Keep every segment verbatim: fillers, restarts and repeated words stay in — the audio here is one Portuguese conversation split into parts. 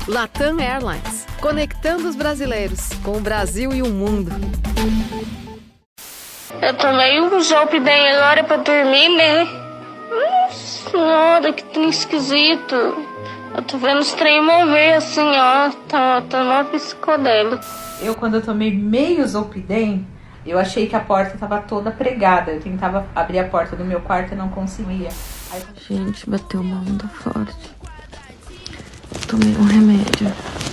Latam Airlines, conectando os brasileiros com o Brasil e o mundo. Eu tomei um Zolpidem agora pra dormir, né? Nossa senhora, que trem esquisito. Eu tô vendo os trem mover assim, ó. Tá, tá numa psicodélica. Eu, quando eu tomei meio Zolpidem, eu achei que a porta tava toda pregada. Eu tentava abrir a porta do meu quarto e não conseguia. Aí... Gente, bateu uma onda forte. Tomei um remédio.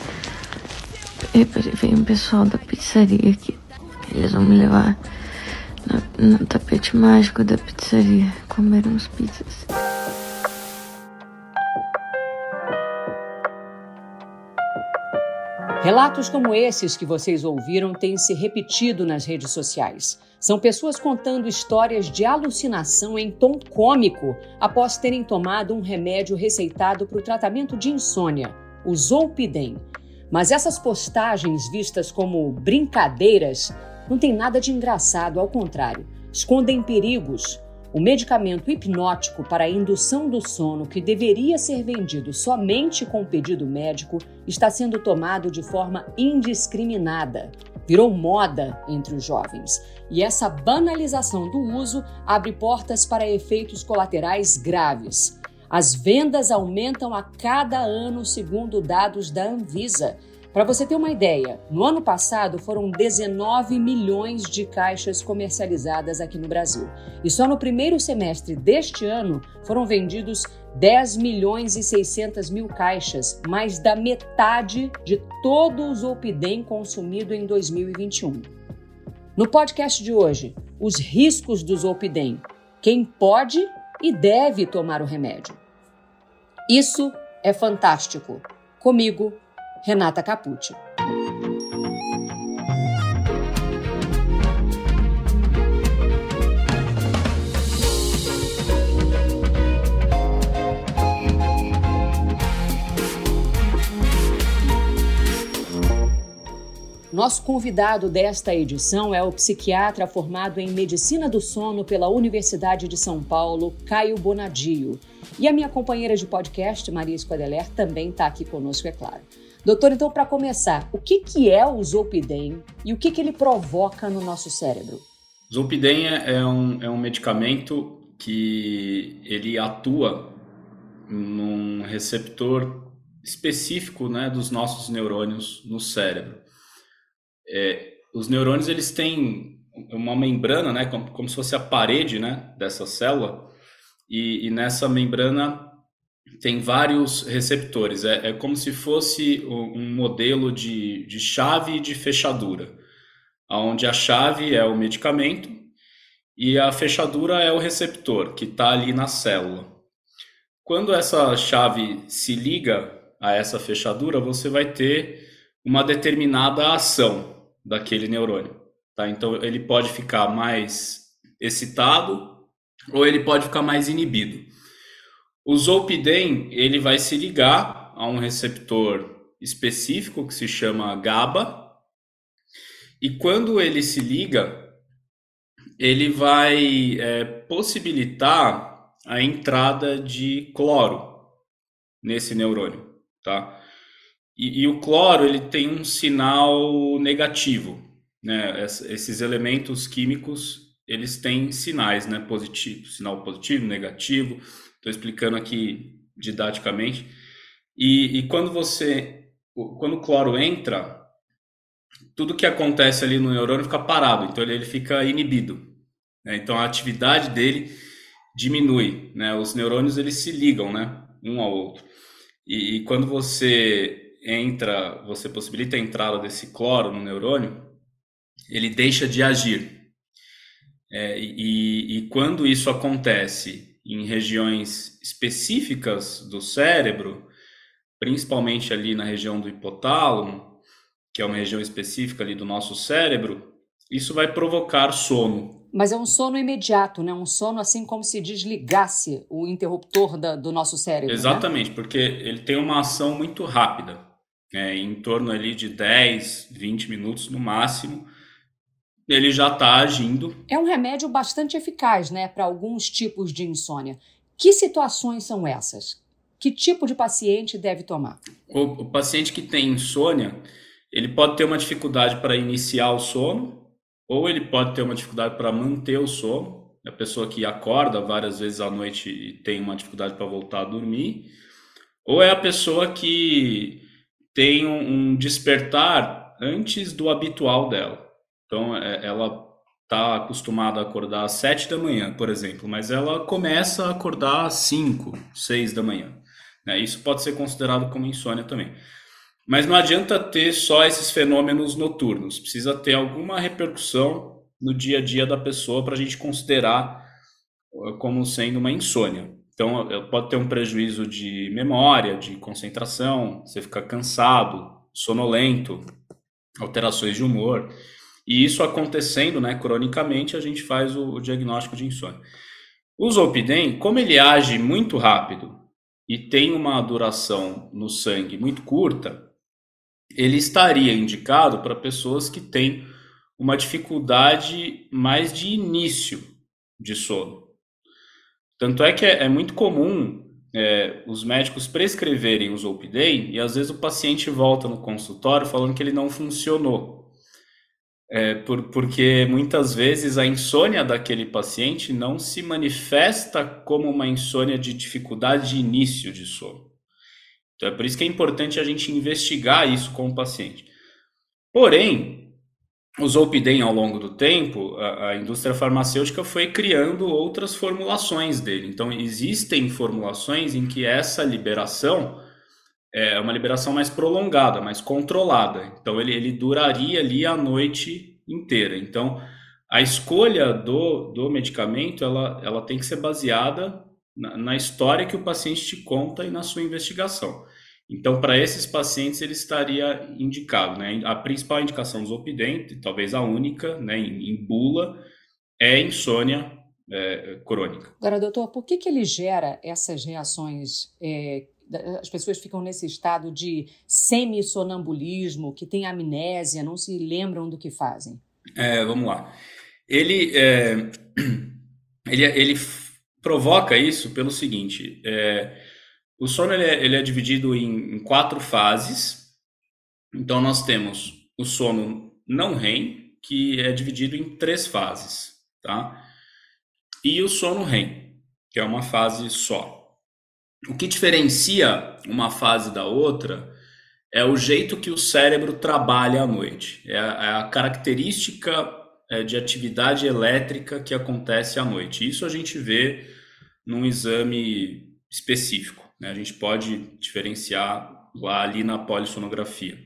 E veio um pessoal da pizzaria aqui. Eles vão me levar no, no tapete mágico da pizzaria. Comer uns pizzas. Relatos como esses que vocês ouviram têm se repetido nas redes sociais. São pessoas contando histórias de alucinação em tom cômico após terem tomado um remédio receitado para o tratamento de insônia, o Zolpidem. Mas essas postagens vistas como brincadeiras não têm nada de engraçado, ao contrário, escondem perigos. O medicamento hipnótico para a indução do sono, que deveria ser vendido somente com pedido médico, está sendo tomado de forma indiscriminada. Virou moda entre os jovens. E essa banalização do uso abre portas para efeitos colaterais graves. As vendas aumentam a cada ano, segundo dados da Anvisa. Para você ter uma ideia, no ano passado foram dezenove milhões de caixas comercializadas aqui no Brasil. E só no primeiro semestre deste ano foram vendidos dez milhões e seiscentas mil caixas, mais da metade de todo o Zolpidem consumido em dois mil e vinte e um. No podcast de hoje, os riscos do Zolpidem, quem pode e deve tomar o remédio. Isso é fantástico. Comigo, Renata Capucci. Nosso convidado desta edição é o psiquiatra formado em Medicina do Sono pela Universidade de São Paulo, Caio Bonadio. E a minha companheira de podcast, Maria Escodeler, também está aqui conosco, é claro. Doutor, então, para começar, o que, que é o Zolpidem e o que, que ele provoca no nosso cérebro? Zolpidem é um, é um medicamento que ele atua num receptor específico, né, dos nossos neurônios no cérebro. É, os neurônios eles têm uma membrana, né, como, como se fosse a parede, né, dessa célula, e, e nessa membrana tem vários receptores. É, é como se fosse um modelo de, de chave e de fechadura, onde a chave é o medicamento e a fechadura é o receptor, que está ali na célula. Quando essa chave se liga a essa fechadura, você vai ter uma determinada ação daquele neurônio. Tá? Então, ele pode ficar mais excitado ou ele pode ficar mais inibido. O Zolpidem, ele vai se ligar a um receptor específico que se chama GABA, e quando ele se liga, ele vai é, possibilitar a entrada de cloro nesse neurônio, tá? E, e o cloro, ele tem um sinal negativo, né? Esses elementos químicos, eles têm sinais, né? Positivo, sinal positivo, negativo. Estou explicando aqui didaticamente. E, e quando você, quando o cloro entra, tudo que acontece ali no neurônio fica parado, então ele, ele fica inibido, né? Então a atividade dele diminui, né? Os neurônios eles se ligam, né? Um ao outro. E, e quando você entra, você possibilita a entrada desse cloro no neurônio, ele deixa de agir. É, e, e quando isso acontece em regiões específicas do cérebro, principalmente ali na região do hipotálamo, que é uma região específica ali do nosso cérebro, isso vai provocar sono. Mas é um sono imediato, né? Um sono assim como se desligasse o interruptor da, do nosso cérebro. Exatamente, né? Porque ele tem uma ação muito rápida, né? Em torno ali de dez, vinte minutos no máximo, ele já está agindo. É um remédio bastante eficaz, né, para alguns tipos de insônia. Que situações são essas? Que tipo de paciente deve tomar? O, o paciente que tem insônia, ele pode ter uma dificuldade para iniciar o sono, ou ele pode ter uma dificuldade para manter o sono. A pessoa que acorda várias vezes à noite e tem uma dificuldade para voltar a dormir. Ou é a pessoa que tem um, um despertar antes do habitual dela. Então, é, ela está acostumada a acordar às sete da manhã, por exemplo, mas ela começa a acordar às cinco, seis da manhã. Né? Isso pode ser considerado como insônia também. Mas não adianta ter só esses fenômenos noturnos. Precisa ter alguma repercussão no dia a dia da pessoa para a gente considerar como sendo uma insônia. Então, pode ter um prejuízo de memória, de concentração, você fica cansado, sonolento, alterações de humor. E isso acontecendo, né, cronicamente, a gente faz o, o diagnóstico de insônia. O Zolpidem, como ele age muito rápido e tem uma duração no sangue muito curta, ele estaria indicado para pessoas que têm uma dificuldade mais de início de sono. Tanto é que é, é muito comum é, os médicos prescreverem o Zolpidem e às vezes o paciente volta no consultório falando que ele não funcionou. É, por, porque muitas vezes a insônia daquele paciente não se manifesta como uma insônia de dificuldade de início de sono. Então é por isso que é importante a gente investigar isso com o paciente. Porém, o Zolpidem, ao longo do tempo, a, a indústria farmacêutica foi criando outras formulações dele. Então, existem formulações em que essa liberação é uma liberação mais prolongada, mais controlada. Então, ele, ele duraria ali a noite inteira. Então, a escolha do, do medicamento, ela, ela tem que ser baseada na, na história que o paciente te conta e na sua investigação. Então, para esses pacientes, ele estaria indicado, né? A principal indicação do Zolpidem, talvez a única, né, em, em bula, é insônia é, crônica. Agora, doutor, por que, que ele gera essas reações? É, as pessoas ficam nesse estado de semi-sonambulismo, que tem amnésia, não se lembram do que fazem. É, vamos lá. Ele, é, ele, ele provoca isso pelo seguinte... É, o sono ele é, ele é dividido em, em quatro fases. Então, nós temos o sono não R E M, que é dividido em três fases, tá? E o sono R E M, que é uma fase só. O que diferencia uma fase da outra é o jeito que o cérebro trabalha à noite. É a, é a característica é, de atividade elétrica que acontece à noite. Isso a gente vê num exame específico. A gente pode diferenciar lá ali na polissonografia.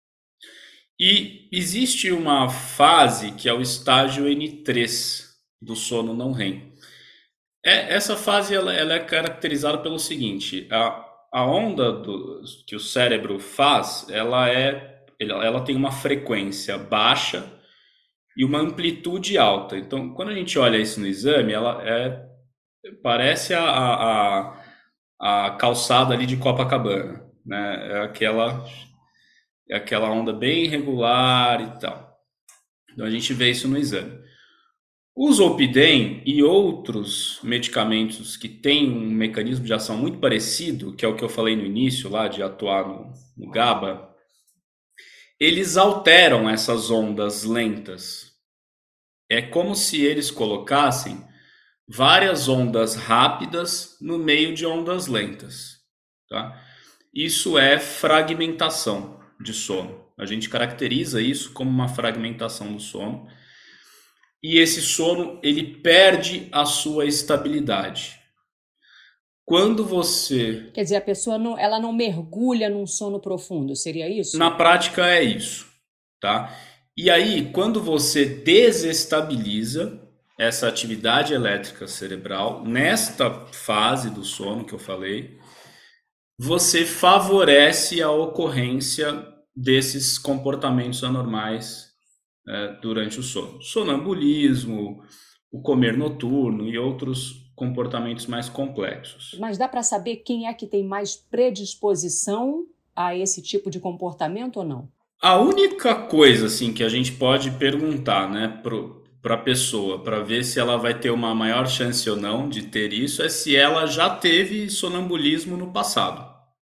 E existe uma fase que é o estágio N três do sono não R E M. É, essa fase ela, ela é caracterizada pelo seguinte: a, a onda do, que o cérebro faz, ela, é, ela, ela tem uma frequência baixa e uma amplitude alta. Então, quando a gente olha isso no exame, ela é, parece a... a, a a calçada ali de Copacabana, né? É aquela, é aquela onda bem regular e tal. Então a gente vê isso no exame. O Zolpidem e outros medicamentos que têm um mecanismo de ação muito parecido, que é o que eu falei no início lá, de atuar no, no GABA, eles alteram essas ondas lentas. É como se eles colocassem várias ondas rápidas no meio de ondas lentas, tá? Isso é fragmentação de sono. A gente caracteriza isso como uma fragmentação do sono. E esse sono, ele perde a sua estabilidade. Quando você... Quer dizer, a pessoa não, ela não mergulha num sono profundo, seria isso? Na prática é isso, tá? E aí, quando você desestabiliza essa atividade elétrica cerebral, nesta fase do sono que eu falei, você favorece a ocorrência desses comportamentos anormais é, durante o sono. Sonambulismo, o comer noturno e outros comportamentos mais complexos. Mas dá para saber quem é que tem mais predisposição a esse tipo de comportamento ou não? A única coisa assim, que a gente pode perguntar, né, pro para a pessoa, para ver se ela vai ter uma maior chance ou não de ter isso, é se ela já teve sonambulismo no passado,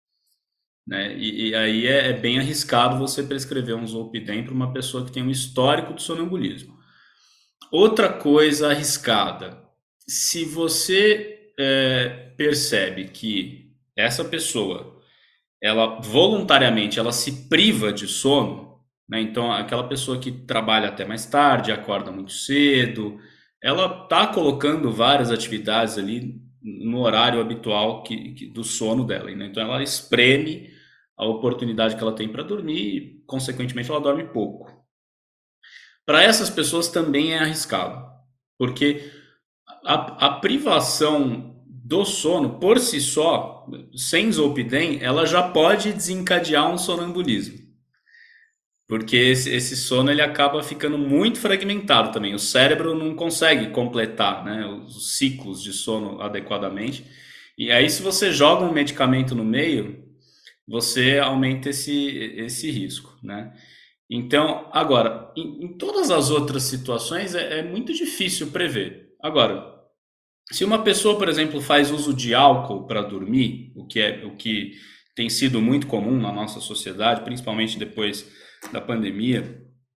né? E, e aí é, é bem arriscado você prescrever um Zolpidem para uma pessoa que tem um histórico de sonambulismo. Outra coisa arriscada, se você é, percebe que essa pessoa, ela voluntariamente, ela se priva de sono, né? Então, aquela pessoa que trabalha até mais tarde, acorda muito cedo, ela está colocando várias atividades ali no horário habitual que, que, do sono dela, né? Então, ela espreme a oportunidade que ela tem para dormir e, consequentemente, ela dorme pouco. Para essas pessoas também é arriscado, porque a, a privação do sono, por si só, sem Zolpidem, ela já pode desencadear um sonambulismo. Porque esse, esse sono ele acaba ficando muito fragmentado também. O cérebro não consegue completar, né, os ciclos de sono adequadamente. E aí, se você joga um medicamento no meio, você aumenta esse, esse risco, né? Então, agora, em, em todas as outras situações é, é muito difícil prever. Agora, se uma pessoa, por exemplo, faz uso de álcool para dormir, o que, é, o que tem sido muito comum na nossa sociedade, principalmente depois da pandemia,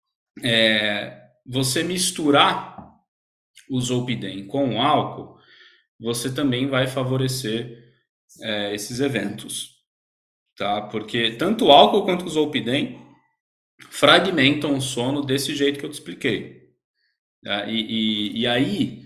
é, você misturar o Zolpidem com o álcool, você também vai favorecer é, esses eventos, tá? Porque tanto o álcool quanto o Zolpidem fragmentam o sono desse jeito que eu te expliquei, tá? E, e, e aí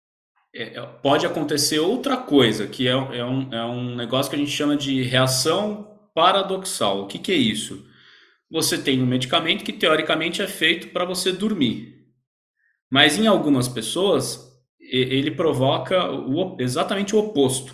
é, pode acontecer outra coisa, que é, é, um, é um negócio que a gente chama de reação paradoxal. O que, que é isso? Você tem um medicamento que teoricamente é feito para você dormir, mas em algumas pessoas ele provoca o, exatamente o oposto.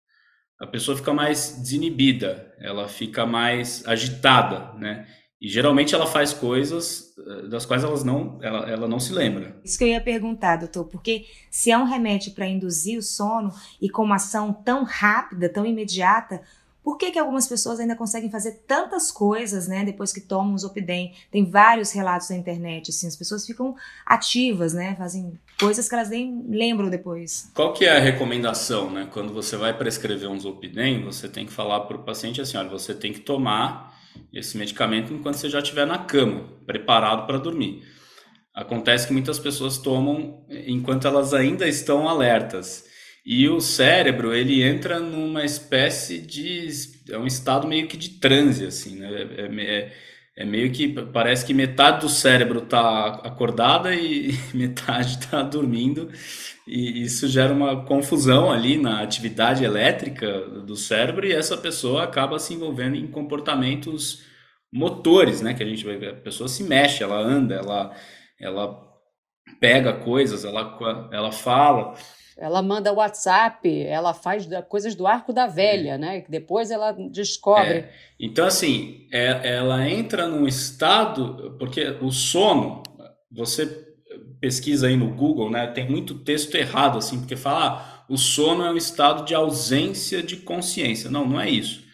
A pessoa fica mais desinibida, ela fica mais agitada, né? E geralmente ela faz coisas das quais elas não, ela, ela não se lembra. Isso que eu ia perguntar, doutor, porque se é um remédio para induzir o sono e com uma ação tão rápida, tão imediata, por que que algumas pessoas ainda conseguem fazer tantas coisas, né, depois que tomam o Zolpidem? Tem vários relatos na internet, assim, as pessoas ficam ativas, né, fazem coisas que elas nem lembram depois. Qual que é a recomendação, né? Quando você vai prescrever um Zolpidem, você tem que falar para o paciente assim, olha, você tem que tomar esse medicamento enquanto você já estiver na cama, preparado para dormir. Acontece que muitas pessoas tomam enquanto elas ainda estão alertas. E o cérebro, ele entra numa espécie de... é um estado meio que de transe, assim, né? É, é, é meio que parece que metade do cérebro está acordada e metade está dormindo. E isso gera uma confusão ali na atividade elétrica do cérebro e essa pessoa acaba se envolvendo em comportamentos motores, né? Que a gente vai ver, a pessoa se mexe, ela anda, ela, ela pega coisas, ela, ela fala... Ela manda WhatsApp, ela faz coisas do arco da velha, né? Que depois ela descobre. É. Então, assim, é, ela entra num estado... Porque o sono, você pesquisa aí no Google, né? Tem muito texto errado, assim, porque fala ah, o sono é um estado de ausência de consciência. Não, não é isso.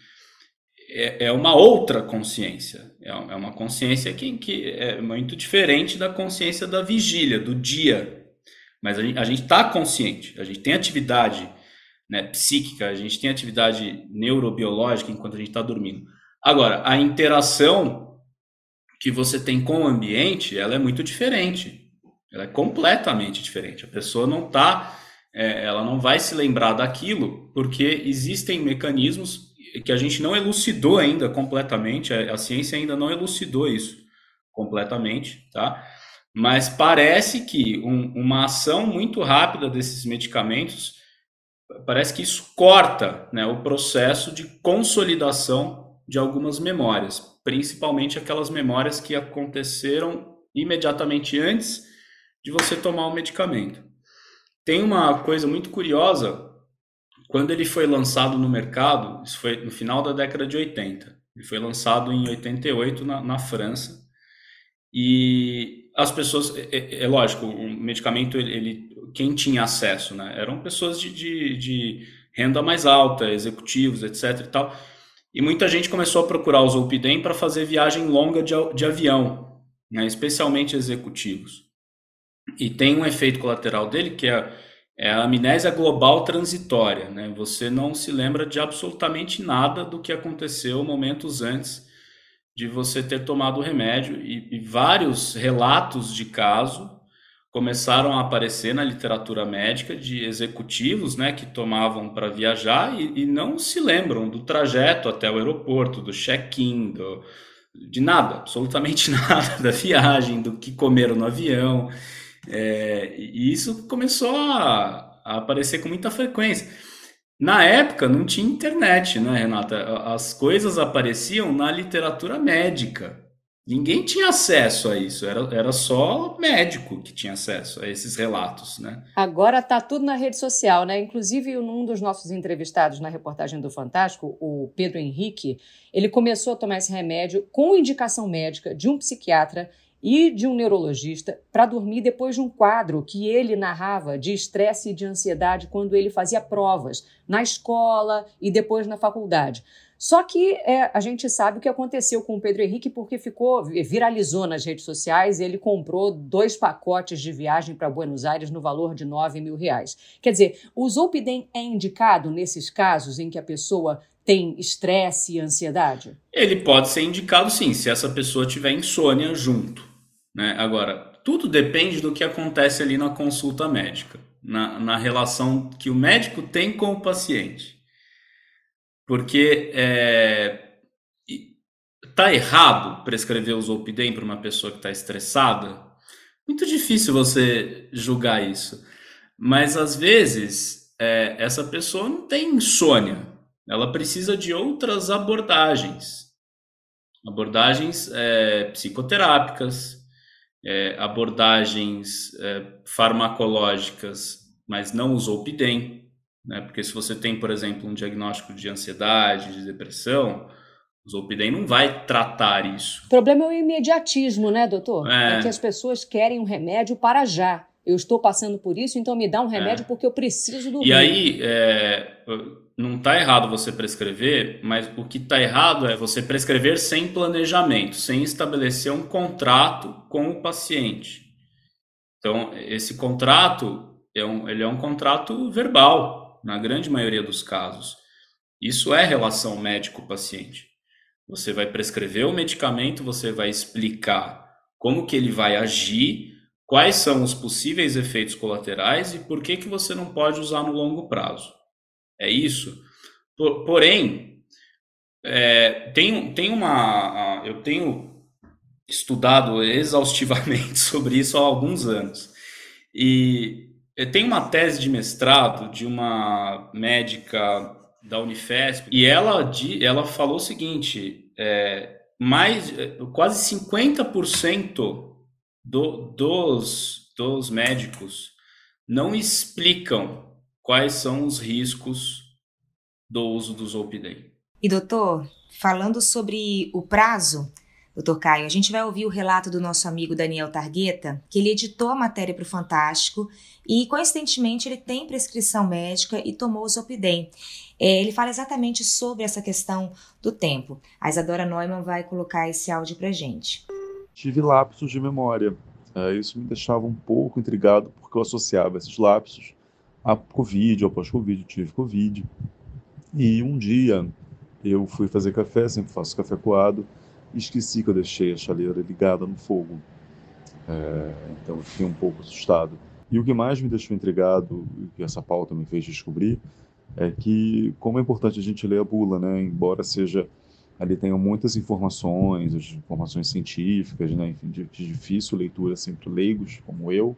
É, é uma outra consciência. É uma consciência que, que é muito diferente da consciência da vigília, do dia. Mas a gente está consciente, a gente tem atividade, né, psíquica, a gente tem atividade neurobiológica enquanto a gente está dormindo. Agora, a interação que você tem com o ambiente, ela é muito diferente. Ela é completamente diferente. A pessoa não tá, é, ela não vai se lembrar daquilo, porque existem mecanismos que a gente não elucidou ainda completamente, a, a ciência ainda não elucidou isso completamente, tá? Mas parece que um, uma ação muito rápida desses medicamentos, parece que isso corta, né, o processo de consolidação de algumas memórias, principalmente aquelas memórias que aconteceram imediatamente antes de você tomar o medicamento. Tem uma coisa muito curiosa, quando ele foi lançado no mercado, isso foi no final da década de oitenta, ele foi lançado em oitenta e oito na, na França, e as pessoas, é, é lógico, o medicamento, ele, ele, quem tinha acesso, né, eram pessoas de, de, de renda mais alta, executivos, etc e tal, e muita gente começou a procurar o Zolpidem para fazer viagem longa de, de avião, né, especialmente executivos. E tem um efeito colateral dele que é, é a amnésia global transitória, né? Você não se lembra de absolutamente nada do que aconteceu momentos antes de você ter tomado o remédio, e, e vários relatos de caso começaram a aparecer na literatura médica de executivos, né, que tomavam para viajar e, e não se lembram do trajeto até o aeroporto, do check-in, do, de nada, absolutamente nada da viagem, do que comeram no avião. É, e isso começou a, a aparecer com muita frequência. Na época não tinha internet, né, Renata? As coisas apareciam na literatura médica. Ninguém tinha acesso a isso, era, era só médico que tinha acesso a esses relatos, né? Agora está tudo na rede social, né? Inclusive, um dos nossos entrevistados na reportagem do Fantástico, o Pedro Henrique, ele começou a tomar esse remédio com indicação médica de um psiquiatra e de um neurologista para dormir depois de um quadro que ele narrava de estresse e de ansiedade quando ele fazia provas na escola e depois na faculdade. Só que é, a gente sabe o que aconteceu com o Pedro Henrique porque ficou, viralizou nas redes sociais e ele comprou dois pacotes de viagem para Buenos Aires no valor de nove mil reais. Quer dizer, o Zolpidem é indicado nesses casos em que a pessoa tem estresse e ansiedade? Ele pode ser indicado sim, se essa pessoa tiver insônia junto, né? Agora, tudo depende do que acontece ali na consulta médica, na, na relação que o médico tem com o paciente. Porque é, tá errado prescrever o Zolpidem para uma pessoa que está estressada? Muito difícil você julgar isso. Mas, às vezes, é, essa pessoa não tem insônia. Ela precisa de outras abordagens. Abordagens é, psicoterápicas, é, abordagens é, farmacológicas, mas não o Zolpidem. Né? Porque se você tem, por exemplo, um diagnóstico de ansiedade, de depressão, o Zolpidem não vai tratar isso. O problema é o imediatismo, né, doutor? É, é que as pessoas querem um remédio para já. Eu estou passando por isso, então me dá um remédio é. porque eu preciso dormir. E aí, é, não está errado você prescrever, mas o que está errado é você prescrever sem planejamento, sem estabelecer um contrato com o paciente. Então, esse contrato, é um, ele é um contrato verbal. Na grande maioria dos casos. Isso é relação médico-paciente. Você vai prescrever o medicamento, você vai explicar como que ele vai agir, quais são os possíveis efeitos colaterais e por que que você não pode usar no longo prazo. É isso. Porém, é, tem, tem uma... Eu tenho estudado exaustivamente sobre isso há alguns anos. E... Tem uma tese de mestrado de uma médica da Unifesp e ela, ela falou o seguinte, é, mais, quase cinquenta por cento do, dos, dos médicos não explicam quais são os riscos do uso do Zolpidem. E doutor, falando sobre o prazo, doutor Caio, a gente vai ouvir o relato do nosso amigo Daniel Targueta, que ele editou a matéria para o Fantástico e, coincidentemente, ele tem prescrição médica e tomou o Zolpidem. É, ele fala exatamente sobre essa questão do tempo. A Isadora Neumann vai colocar esse áudio para gente. Tive lapsos de memória. É, isso me deixava um pouco intrigado, porque eu associava esses lapsos a Covid, ao pós-Covid, tive Covid. E um dia eu fui fazer café, sempre faço café coado, e esqueci que eu deixei a chaleira ligada no fogo. É, então eu fiquei um pouco assustado. E o que mais me deixou intrigado, e que essa pauta me fez descobrir, é que como é importante a gente ler a bula, né? Embora seja, ali tenham muitas informações, as informações científicas, né? Enfim, de, de difícil leitura assim, para leigos como eu,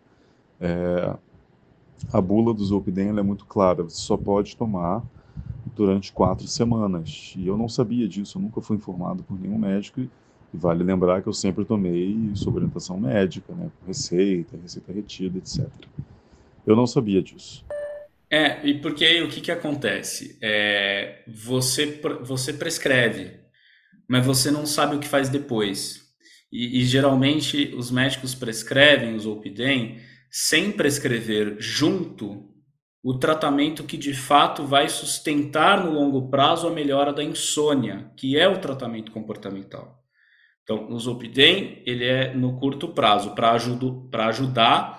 é, a bula do Zolpidem é muito clara, você só pode tomar durante quatro semanas. E eu não sabia disso, eu nunca fui informado por nenhum médico. E vale lembrar que eu sempre tomei sob orientação médica, né, com receita, receita retida, etcétera. Eu não sabia disso. É, e porque aí o que, que acontece? É, você, você prescreve, mas você não sabe o que faz depois. E, e geralmente os médicos prescrevem o Zolpidem sem prescrever junto o tratamento que de fato vai sustentar no longo prazo a melhora da insônia, que é o tratamento comportamental. Então, o Zolpidem, ele é no curto prazo, para ajudar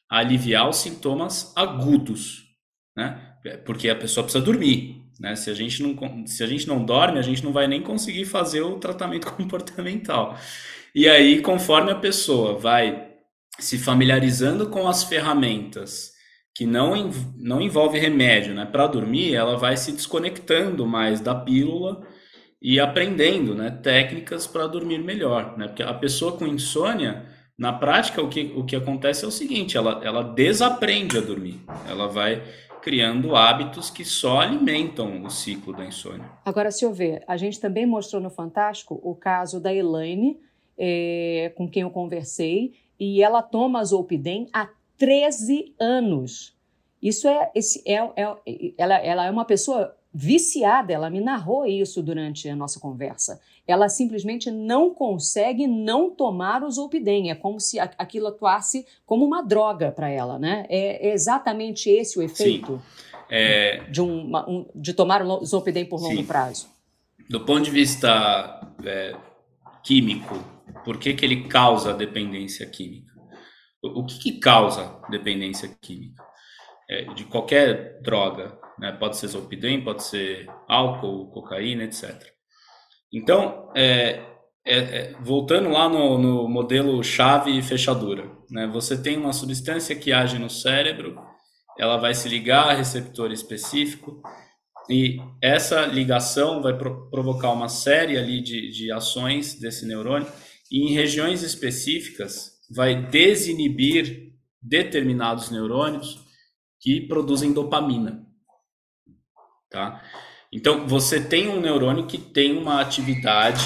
a aliviar os sintomas agudos, né? Porque a pessoa precisa dormir, né? Se a gente não, se a gente não dorme, a gente não vai nem conseguir fazer o tratamento comportamental. E aí, conforme a pessoa vai se familiarizando com as ferramentas que não, não envolve remédio, né, para dormir, ela vai se desconectando mais da pílula e aprendendo, né, técnicas para dormir melhor, né? Porque a pessoa com insônia, na prática, o que, o que acontece é o seguinte, ela, ela desaprende a dormir, ela vai criando hábitos que só alimentam o ciclo da insônia. Agora, se eu ver, a gente também mostrou no Fantástico o caso da Elaine, é, com quem eu conversei, e ela toma Zolpidem há treze anos. Isso é, esse é, é ela, ela é uma pessoa viciada, ela me narrou isso durante a nossa conversa. Ela simplesmente não consegue não tomar o Zolpidem, é como se aquilo atuasse como uma droga para ela, né? É exatamente esse o efeito é... de, uma, um, de tomar o Zolpidem por longo Sim. prazo. Do ponto de vista é, químico, por que que ele causa dependência química? O, o que, que causa dependência química? É, de qualquer droga, né? Pode ser Zolpidem, pode ser álcool, cocaína, etcétera. Então, é, é, é, voltando lá no, no modelo chave e fechadura, né? Você tem uma substância que age no cérebro, ela vai se ligar a receptor específico e essa ligação vai pro, provocar uma série ali de, de ações desse neurônio e em regiões específicas vai desinibir determinados neurônios que produzem dopamina, tá? Então, você tem um neurônio que tem uma atividade,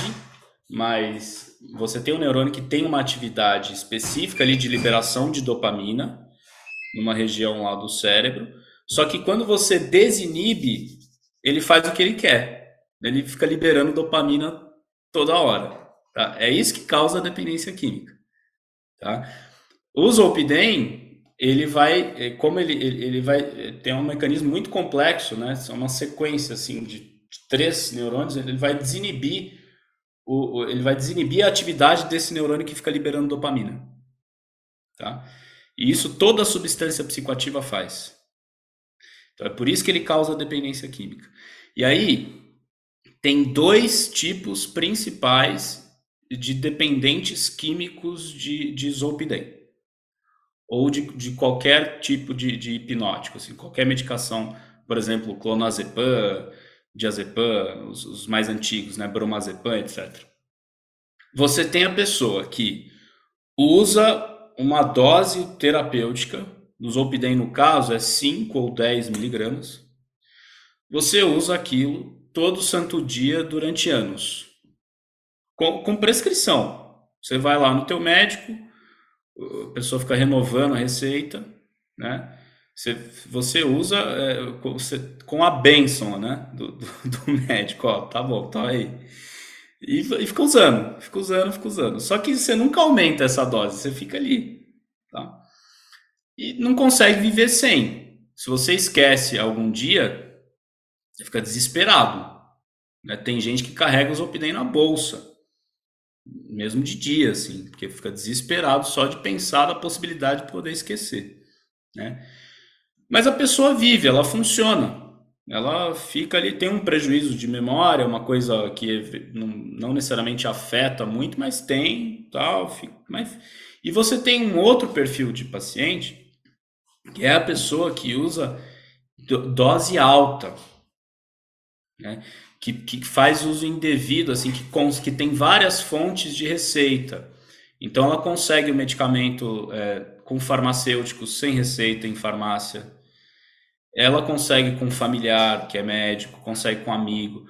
mas você tem um neurônio que tem uma atividade específica ali de liberação de dopamina, numa região lá do cérebro, só que quando você desinibe, ele faz o que ele quer. Ele fica liberando dopamina toda hora, tá? É isso que causa a dependência química, tá? O Zolpidem, ele vai, como ele, ele vai ter um mecanismo muito complexo, né? É uma sequência assim de, de três neurônios, ele vai desinibir o, ele vai desinibir a atividade desse neurônio que fica liberando dopamina, tá? E isso toda substância psicoativa faz. Então é por isso que ele causa dependência química. E aí tem dois tipos principais de dependentes químicos de, de Zolpidem. Ou de, de qualquer tipo de, de hipnótico, assim, qualquer medicação, por exemplo, clonazepam, diazepam, os, os mais antigos, né, bromazepam, etcétera. Você tem a pessoa que usa uma dose terapêutica, no Zolpidem, no caso, é cinco ou dez miligramas. Você usa aquilo todo santo dia durante anos, com, com prescrição. Você vai lá no teu médico, a pessoa fica renovando a receita, né? Você, você usa é, você, com a bênção, né? do, do, do médico, ó, tá bom, tá aí. E, e fica usando, fica usando, fica usando. Só que você nunca aumenta essa dose, você fica ali, tá? E não consegue viver sem. Se você esquece algum dia, você fica desesperado, né? Tem gente que carrega o Zolpidem na bolsa, mesmo de dia, assim, porque fica desesperado só de pensar na possibilidade de poder esquecer, né? Mas a pessoa vive, ela funciona, ela fica ali, tem um prejuízo de memória, uma coisa que não, não necessariamente afeta muito, mas tem, tal, fica, mas... E você tem um outro perfil de paciente, que é a pessoa que usa dose alta, né? Que, que faz uso indevido, assim, que, que tem várias fontes de receita. Então, ela consegue o medicamento é, com farmacêuticos sem receita em farmácia. Ela consegue com familiar, que é médico, consegue com amigo.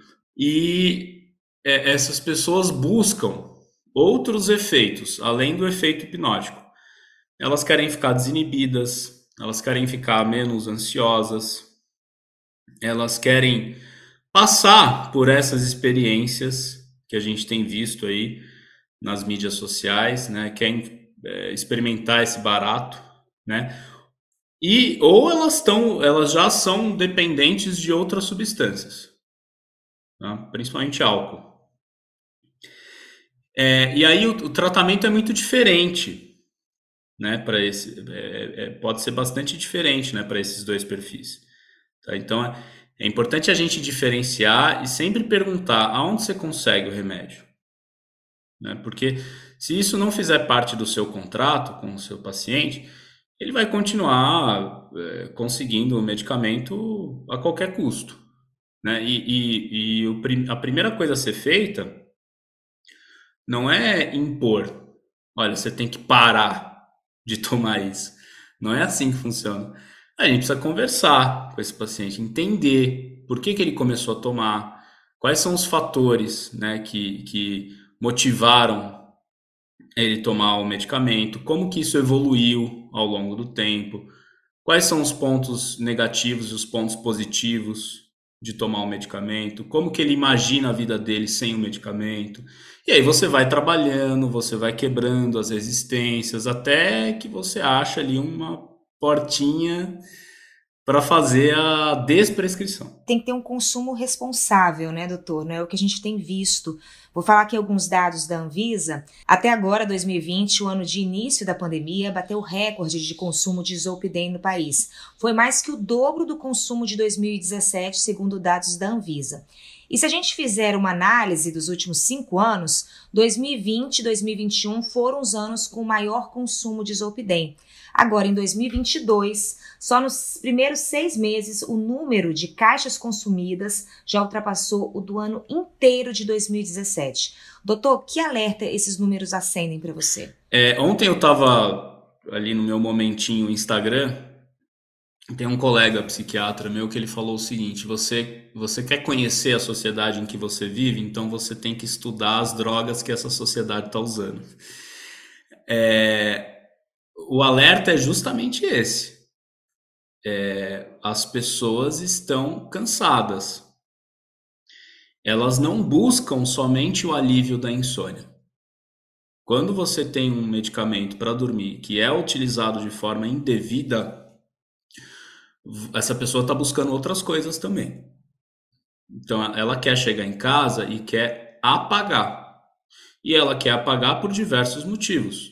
E é, essas pessoas buscam outros efeitos, além do efeito hipnótico. Elas querem ficar desinibidas, elas querem ficar menos ansiosas, elas querem passar por essas experiências que a gente tem visto aí nas mídias sociais, né? Querem é, experimentar esse barato, né? E ou elas estão, elas já são dependentes de outras substâncias, né? Principalmente álcool. É, e aí o, o tratamento é muito diferente, né, para esse, é, é, pode ser bastante diferente, né, para esses dois perfis. Tá? Então, é, é importante a gente diferenciar e sempre perguntar aonde você consegue o remédio. Né? Porque se isso não fizer parte do seu contrato com o seu paciente, ele vai continuar é, conseguindo o medicamento a qualquer custo. Né? E, e, e o, a primeira coisa a ser feita não é impor, olha, você tem que parar de tomar isso. Não é assim que funciona. A gente precisa conversar com esse paciente, entender por que, que ele começou a tomar, quais são os fatores, né, que, que motivaram ele tomar o medicamento, como que isso evoluiu ao longo do tempo, quais são os pontos negativos e os pontos positivos de tomar o medicamento, como que ele imagina a vida dele sem o medicamento. E aí você vai trabalhando, você vai quebrando as resistências, até que você acha ali uma portinha para fazer a desprescrição. Tem que ter um consumo responsável, né, doutor? Não é o que a gente tem visto. Vou falar aqui alguns dados da Anvisa. Até agora, dois mil e vinte, o ano de início da pandemia, bateu o recorde de consumo de Zolpidem no país. Foi mais que o dobro do consumo de dois mil e dezessete, segundo dados da Anvisa. E se a gente fizer uma análise dos últimos cinco anos, dois mil e vinte e dois mil e vinte e um foram os anos com maior consumo de Zolpidem. Agora, em dois mil e vinte e dois, só nos primeiros seis meses, o número de caixas consumidas já ultrapassou o do ano inteiro de dois mil e dezessete. Doutor, que alerta esses números acendem para você? É, ontem eu estava ali no meu momentinho Instagram, tem um colega psiquiatra meu que ele falou o seguinte: você, você quer conhecer a sociedade em que você vive, então você tem que estudar as drogas que essa sociedade está usando. É... O alerta é justamente esse. É, as pessoas estão cansadas. Elas não buscam somente o alívio da insônia. Quando você tem um medicamento para dormir que é utilizado de forma indevida, essa pessoa está buscando outras coisas também. Então ela quer chegar em casa e quer apagar. E ela quer apagar por diversos motivos.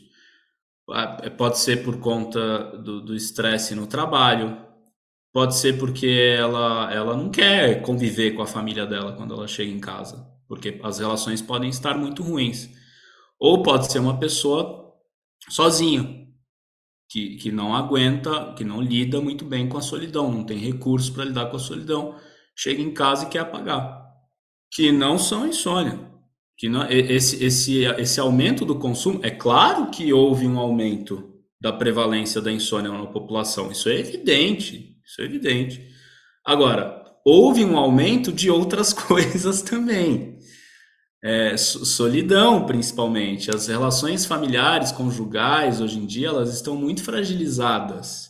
Pode ser por conta do estresse no trabalho, pode ser porque ela, ela não quer conviver com a família dela quando ela chega em casa, porque as relações podem estar muito ruins. Ou pode ser uma pessoa sozinha, que, que não aguenta, que não lida muito bem com a solidão, não tem recursos para lidar com a solidão, chega em casa e quer apagar, que não são insônia. Que não, esse, esse, esse aumento do consumo, é claro que houve um aumento da prevalência da insônia na população, isso é evidente, isso é evidente. Agora, houve um aumento de outras coisas também, é, solidão principalmente, as relações familiares, conjugais, hoje em dia, elas estão muito fragilizadas,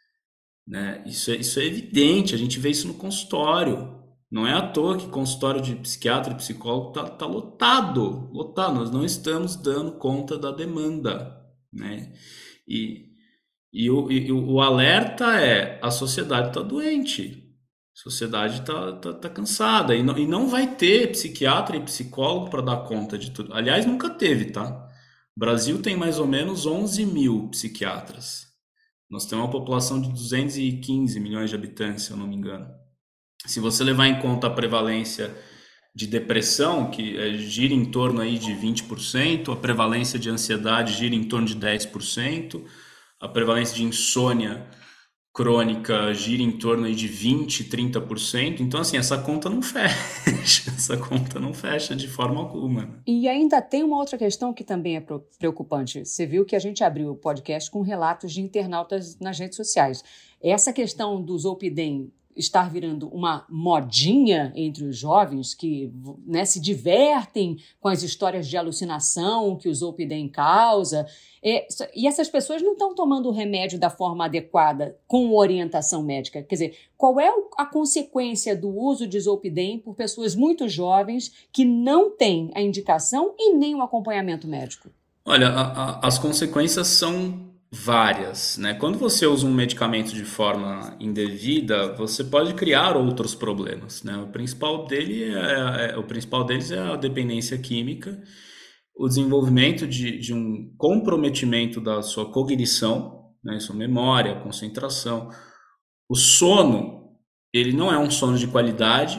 né? Isso é, isso é evidente, a gente vê isso no consultório. Não é à toa que consultório de psiquiatra e psicólogo está tá lotado, lotado. Nós não estamos dando conta da demanda, né? E, e, o, e o alerta é: a sociedade está doente, a sociedade está tá, tá cansada e não, e não vai ter psiquiatra e psicólogo para dar conta de tudo. Aliás, nunca teve, tá? O Brasil tem mais ou menos onze mil psiquiatras. Nós temos uma população de duzentos e quinze milhões de habitantes, se eu não me engano. Se você levar em conta a prevalência de depressão, que é, gira em torno aí de vinte por cento, a prevalência de ansiedade gira em torno de dez por cento, a prevalência de insônia crônica gira em torno aí de vinte, trinta por cento. Então, assim, essa conta não fecha, essa conta não fecha de forma alguma. E ainda tem uma outra questão que também é preocupante. Você viu que a gente abriu o podcast com relatos de internautas nas redes sociais. Essa questão do Zolpidem estar virando uma modinha entre os jovens que, né, se divertem com as histórias de alucinação que o Zolpidem causa. É, e essas pessoas não estão tomando o remédio da forma adequada, com orientação médica. Quer dizer, qual é a consequência do uso de Zolpidem por pessoas muito jovens que não têm a indicação e nem o acompanhamento médico? Olha, a, a, as consequências são várias, né? Quando você usa um medicamento de forma indevida, você pode criar outros problemas, né? O principal dele é, é, o principal deles é a dependência química o desenvolvimento de, de um comprometimento da sua cognição, né, sua memória, concentração. O sono, ele não é um sono de qualidade,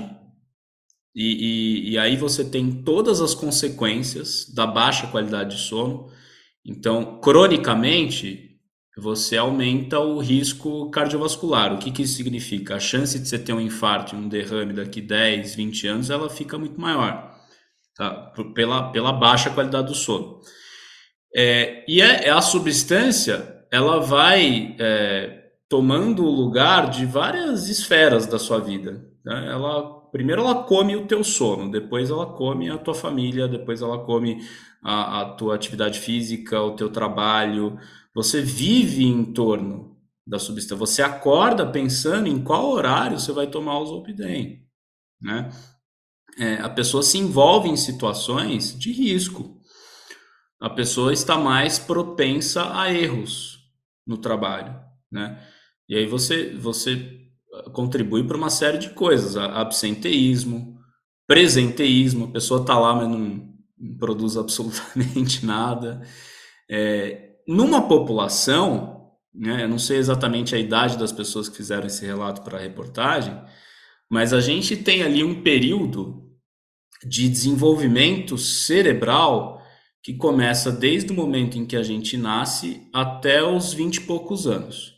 e, e, e aí você tem todas as consequências da baixa qualidade de sono. Então, cronicamente, você aumenta o risco cardiovascular. O que, que isso significa? A chance de você ter um infarto e um derrame daqui dez, vinte anos, ela fica muito maior, tá? Pela, pela baixa qualidade do sono. É, e é, a substância, ela vai é, tomando o lugar de várias esferas da sua vida, né? Ela, primeiro ela come o teu sono, depois ela come a tua família, depois ela come a, a tua atividade física, o teu trabalho. Você vive em torno da substância. Você acorda pensando em qual horário você vai tomar o Zolpidem, né? É, a pessoa se envolve em situações de risco. A pessoa está mais propensa a erros no trabalho, né? E aí você, você contribui para uma série de coisas. Absenteísmo, presenteísmo. A pessoa está lá, mas não, não produz absolutamente nada. É, numa população, né, eu não sei exatamente a idade das pessoas que fizeram esse relato para a reportagem, mas a gente tem ali um período de desenvolvimento cerebral que começa desde o momento em que a gente nasce até os vinte e poucos anos.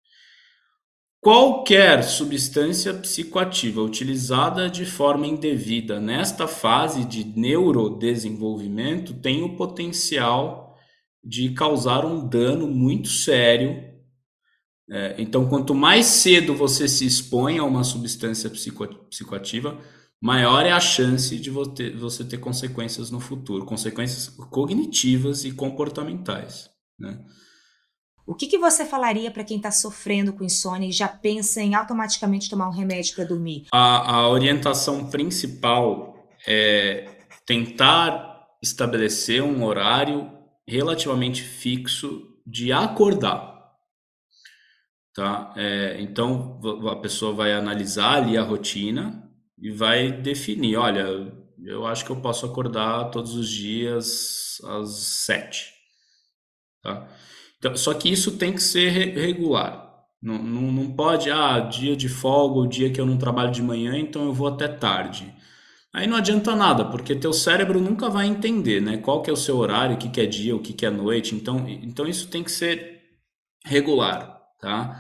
Qualquer substância psicoativa utilizada de forma indevida nesta fase de neurodesenvolvimento tem o potencial de causar um dano muito sério. É, então, quanto mais cedo você se expõe a uma substância psico, psicoativa, maior é a chance de você, você ter consequências no futuro, consequências cognitivas e comportamentais, né? O que, que você falaria para quem está sofrendo com insônia e já pensa em automaticamente tomar um remédio para dormir? A, a orientação principal é tentar estabelecer um horário relativamente fixo de acordar, tá? É, então, a pessoa vai analisar ali a rotina e vai definir, olha, eu acho que eu posso acordar todos os dias às sete, tá? Então, só que isso tem que ser regular. Não, não, não pode, ah, dia de folga, o dia que eu não trabalho de manhã, então eu vou até tarde. Aí não adianta nada, porque teu cérebro nunca vai entender, né? Qual que é o seu horário, o que, que é dia, o que, que é noite. Então, então isso tem que ser regular, tá?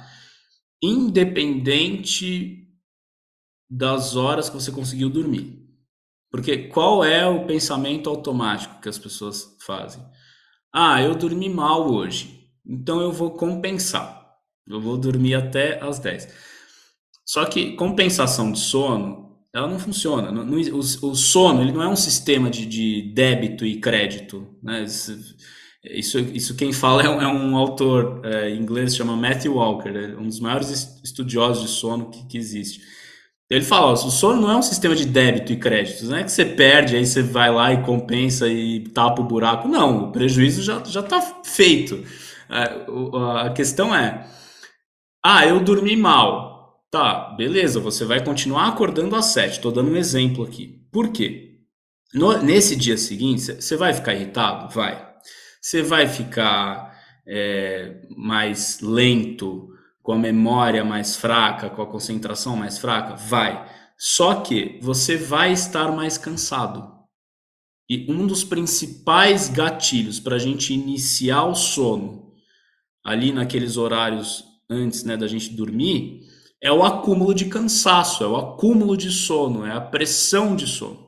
Independente das horas que você conseguiu dormir. Porque qual é o pensamento automático que as pessoas fazem? Ah, eu dormi mal hoje, então eu vou compensar. Eu vou dormir até às dez. Só que compensação de sono, ela não funciona. Não, não, o, o sono, ele não é um sistema de, de débito e crédito, né? Isso, isso, isso quem fala é um, é um autor é, inglês, chama Matthew Walker, é um dos maiores estudiosos de sono que, que existe. Ele fala, ó, o sono não é um sistema de débito e crédito, não é que você perde, aí você vai lá e compensa e tapa o buraco. Não, o prejuízo já já está feito. A, a questão é, ah, eu dormi mal. Tá, beleza, você vai continuar acordando às sete. Estou dando um exemplo aqui. Por quê? No, nesse dia seguinte, você vai ficar irritado? Vai. Você vai ficar é, mais lento, com a memória mais fraca, com a concentração mais fraca? Vai. Só que você vai estar mais cansado. E um dos principais gatilhos para a gente iniciar o sono, ali naqueles horários antes, né, da gente dormir, é o acúmulo de cansaço, é o acúmulo de sono, é a pressão de sono.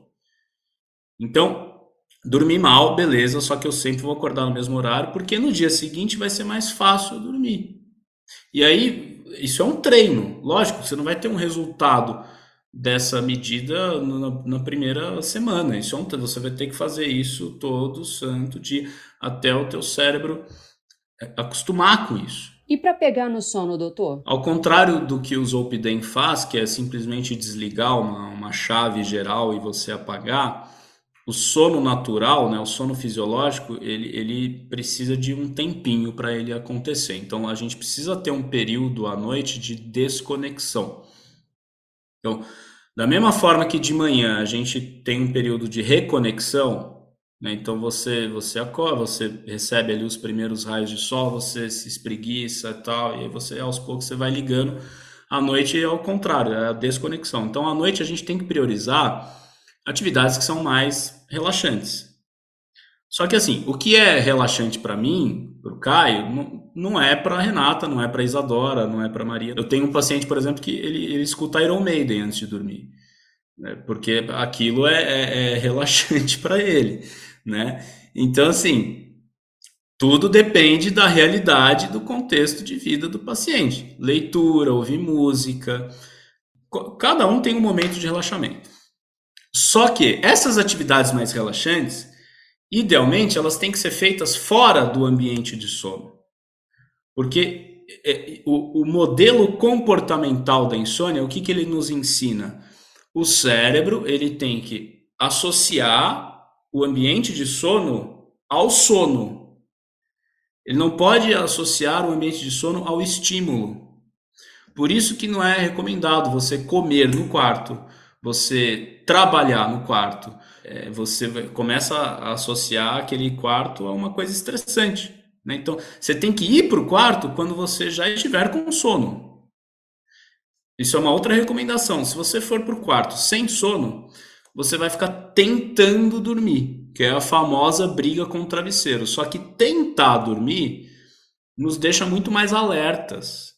Então, dormir mal, beleza, só que eu sempre vou acordar no mesmo horário, porque no dia seguinte vai ser mais fácil eu dormir. E aí, isso é um treino. Lógico, você não vai ter um resultado dessa medida na, na primeira semana. Isso é um, você vai ter que fazer isso todo santo dia, até o teu cérebro acostumar com isso. E para pegar no sono, doutor? Ao contrário do que o Zolpidem faz, que é simplesmente desligar uma, uma chave geral e você apagar, o sono natural, né, o sono fisiológico, ele, ele precisa de um tempinho para ele acontecer. Então, a gente precisa ter um período à noite de desconexão. Então, da mesma forma que de manhã a gente tem um período de reconexão, né? Então você, você acorda, você recebe ali os primeiros raios de sol, você se espreguiça e tal, e aí você aos poucos você vai ligando. À noite é ao contrário, é a desconexão. Então à noite a gente tem que priorizar atividades que são mais relaxantes. Só que assim, o que é relaxante para mim, para o Caio, não, não é para Renata, não é para Isadora, não é para Maria. Eu tenho um paciente, por exemplo, que ele, ele escuta Iron Maiden antes de dormir, né? Porque aquilo é, é, é relaxante para ele, né? Então assim, tudo depende da realidade, do contexto de vida do paciente. Leitura, ouvir música, cada um tem um momento de relaxamento. Só que essas atividades mais relaxantes, idealmente, elas têm que ser feitas fora do ambiente de sono. Porque o, o modelo comportamental da insônia, o que, que ele nos ensina? O cérebro ele tem que associar o ambiente de sono ao sono. Ele não pode associar o ambiente de sono ao estímulo. Por isso que não é recomendado você comer no quarto, você trabalhar no quarto. É, você começa a associar aquele quarto a uma coisa estressante, né? Então, você tem que ir para o quarto quando você já estiver com sono. Isso é uma outra recomendação. Se você for para o quarto sem sono, você vai ficar tentando dormir, que é a famosa briga com o travesseiro. Só que tentar dormir nos deixa muito mais alertas,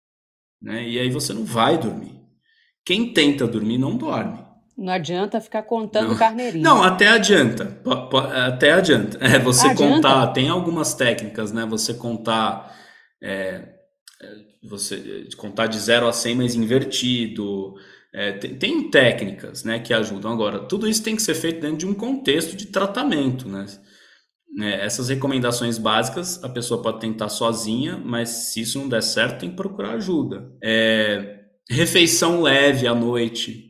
né? E aí você não vai dormir. Quem tenta dormir não dorme. Não adianta ficar contando não. carneirinho. Não, até adianta. Até adianta. É, você ah, contar, adianta? Tem algumas técnicas, né? Você contar, é, você contar de zero a cem, mas invertido. É, tem, tem técnicas, né, que ajudam. Agora, tudo isso tem que ser feito dentro de um contexto de tratamento, né? É, essas recomendações básicas a pessoa pode tentar sozinha, mas se isso não der certo, tem que procurar ajuda. É, refeição leve à noite.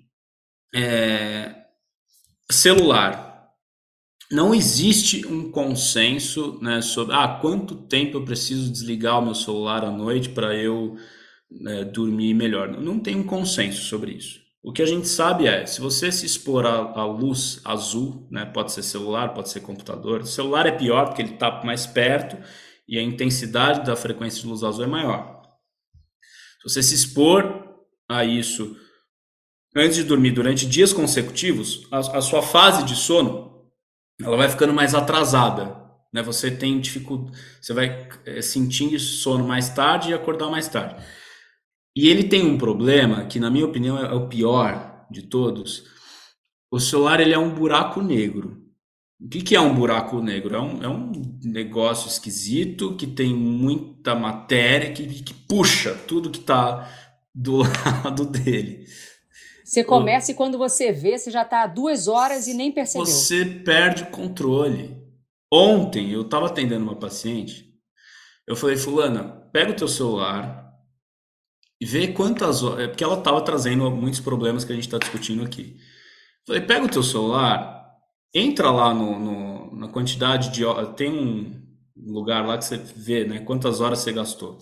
É, celular. Não existe um consenso, né, sobre ah, quanto tempo eu preciso desligar o meu celular à noite para eu né, dormir melhor. Não tem um consenso sobre isso. O que a gente sabe é, se você se expor à, à luz azul, né, pode ser celular, pode ser computador. O celular é pior porque ele está mais perto e a intensidade da frequência de luz azul é maior. Se você se expor a isso antes de dormir durante dias consecutivos, a, a sua fase de sono ela vai ficando mais atrasada, né? Você tem dificuldade, você vai é, sentir sono mais tarde e acordar mais tarde. E ele tem um problema que, na minha opinião, é o pior de todos. O celular ele é um buraco negro. O que, que é um buraco negro? É um, é um negócio esquisito que tem muita matéria que, que puxa tudo que está do lado dele. Você começa e quando você vê, você já está há duas horas e nem percebeu. Você perde o controle. Ontem eu estava atendendo uma paciente, eu falei, fulana, pega o teu celular e vê quantas horas, porque ela estava trazendo muitos problemas que a gente está discutindo aqui. Eu falei, pega o teu celular, entra lá no, no, na quantidade de horas, tem um lugar lá que você vê, né, quantas horas você gastou.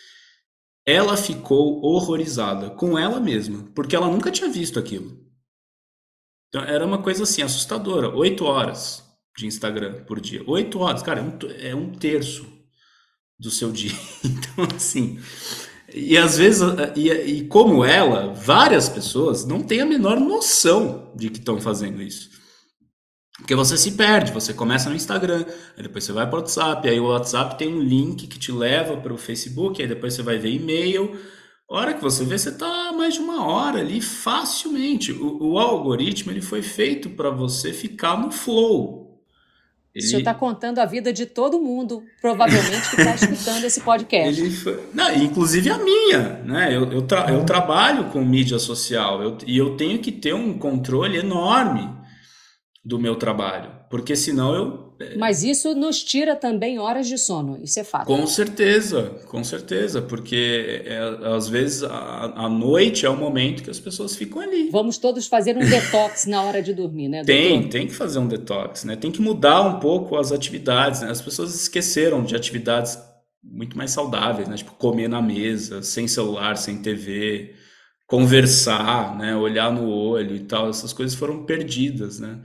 Ela ficou horrorizada com ela mesma, porque ela nunca tinha visto aquilo. Então, era uma coisa assim, assustadora. Oito horas de Instagram por dia. Oito horas, cara, é um, é um terço do seu dia. Então, assim... E às vezes, e, e como ela, várias pessoas não têm a menor noção de que estão fazendo isso. Porque você se perde, você começa no Instagram, aí depois você vai para o WhatsApp, aí o WhatsApp tem um link que te leva para o Facebook, aí depois você vai ver e-mail. A hora que você vê, você está mais de uma hora ali facilmente. O, o algoritmo ele foi feito para você ficar no flow. Ele... O senhor está contando a vida de todo mundo, provavelmente, que está escutando esse podcast. Ele foi... Não, inclusive a minha, né? Eu, eu, tra... eu trabalho com mídia social eu... e eu tenho que ter um controle enorme do meu trabalho, porque senão eu... Mas isso nos tira também horas de sono, isso é fato. Com certeza, com certeza, porque é, às vezes a, a noite é o momento que as pessoas ficam ali. Vamos todos fazer um detox na hora de dormir, né, doutor? Tem, tem que fazer um detox, né? Tem que mudar um pouco as atividades, né? As pessoas esqueceram de atividades muito mais saudáveis, né? Tipo comer na mesa, sem celular, sem T V, conversar, né? Olhar no olho e tal, essas coisas foram perdidas, né?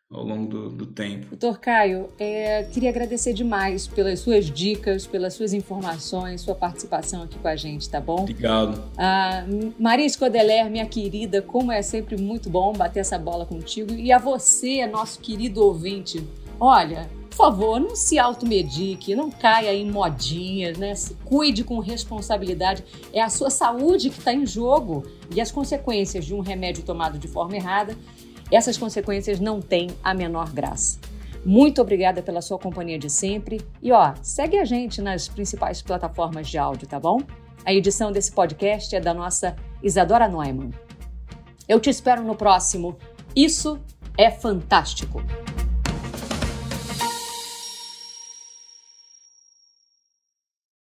ao longo do, do tempo. Doutor Caio, é, queria agradecer demais pelas suas dicas, pelas suas informações, sua participação aqui com a gente, tá bom? Obrigado. Ah, Maria Scodeler, minha querida, como é sempre muito bom bater essa bola contigo. E a você, nosso querido ouvinte, olha, por favor, não se automedique, não caia em modinhas, né? Se cuide com responsabilidade. É a sua saúde que está em jogo. E as consequências de um remédio tomado de forma errada, essas consequências não têm a menor graça. Muito obrigada pela sua companhia de sempre. E ó, segue a gente nas principais plataformas de áudio, tá bom? A edição desse podcast é da nossa Isadora Neumann. Eu te espero no próximo. Isso é fantástico!